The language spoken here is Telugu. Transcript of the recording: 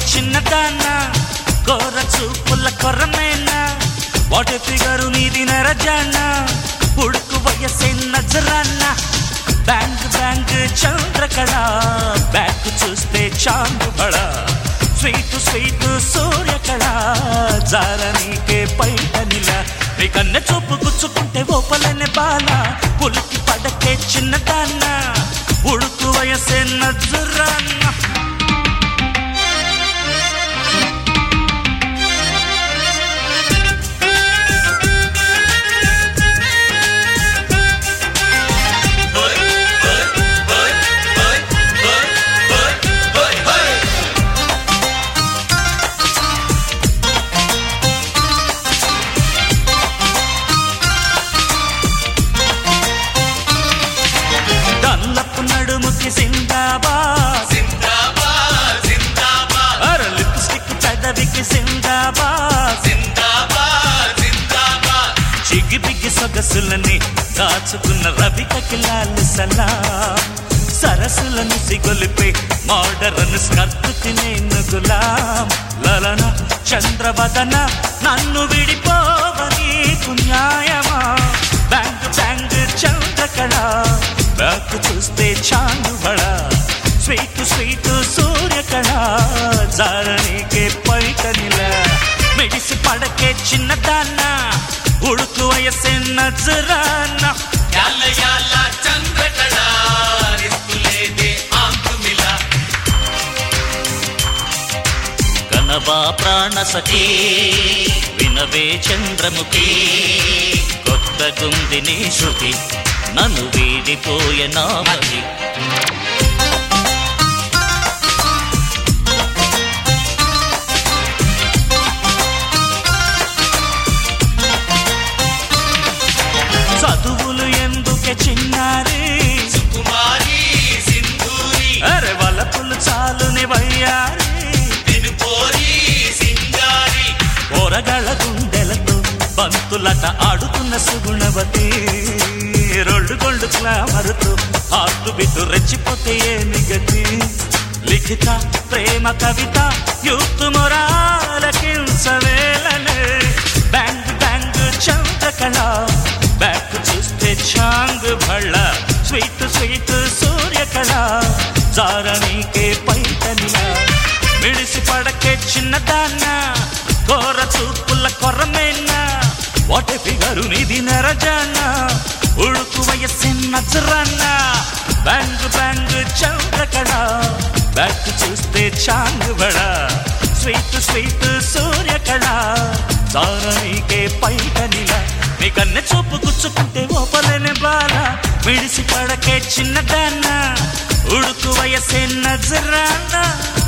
చిన్నదాన్నా కోర చూపుల కొరమేనా వాటి ఫిగరు నీది నరజానా ఉడుకు వయసే నజరాన్నా బ్యాంగ్ బ్యాంగ్ చంద్రకళ బ్యాక్ చూస్తే చాందు బడ స్వీట్ స్వీట్ సూర్యకళ జారనీకే పైటనిల నీ కన్నె చూపు గుచ్చుకుంటే ఓపలనే బాల పులికి పడకే చిన్నదాన్నా ఉడుకు వయసే నజరాన్నా జిందాబాద్ జిందాబాద్ జిందాబాద్ అర లిప్స్టిక్ పెదవికి జిందాబాద్ జిందాబాద్ జిందాబాద్ చిగి బిగి సొగసులని దాచుకున్న రవికకి లాల్ సలాం సరసులను సిగొలిపే మోడరన్ స్కర్తుకి నేను గులాం లలన చంద్రవదన నన్ను విడిపోవని న్యాయమా బ్యాంగ్ బ్యాంగ్ చంద్రకళ బ్యాక్ చూస్తే చాందు బడ స్వీట్ స్వీట్ సూర్యకళ జారణికే పైటనిల మెడిసి పడకే చిన్నదాన్నా ఉడుకు వయసే నజరానా యాల యాల చంద్రకళ రిస్తులేదే ఆంకుమిల కనవా ప్రాణ సఖీ వినవే చంద్రముఖి కొత్త గుందిని శృతి నన్ను వీడిపోయే నామది చదువులు ఎందుకే చిన్నారి సుకుమారి సింధూరి అరే వలపులు చాలుని వయ్యారి తిరుపోరి సింగారి పోరగాళ్ళ గుండెలతో బంతులట ఆడుతున్న సుగుణవతి రోడ్డు గొండు క్లామరుతూ ఆర్టు బిడ్డు రెచ్చిపోతే ఏమి గతి లిఖిత ప్రేమ కవిత యూత్ మొరాలకించవేలనే బ్యాంగ్ బ్యాంగ్ చంద్రకళ బ్యాక్ చూస్తే చాంగ్ భళ్ళ స్వీట్ స్వీట్ సూర్యకళ జారణీకే పైటనిల మిడిసి పడకే చిన్నదాన్నా కోర చూపుల కొరమేనా వాటి ఫిగరు నిధి నరజానా ఉడుకు వయసే నజరానా బ్యాంగ్ బ్యాంగ్ చంద్రకళ బ్యాక్ చూస్తే చాంగ్ బడ స్వీట్ స్వీట్ సూర్యకళ జారణీకే పైటనిల నీ కన్నె చూపు గుచ్చుకుంటే ఓపలేని బాల విడిసి పడకే చిన్నదాన్నా ఉడుకు వయసే నజరానా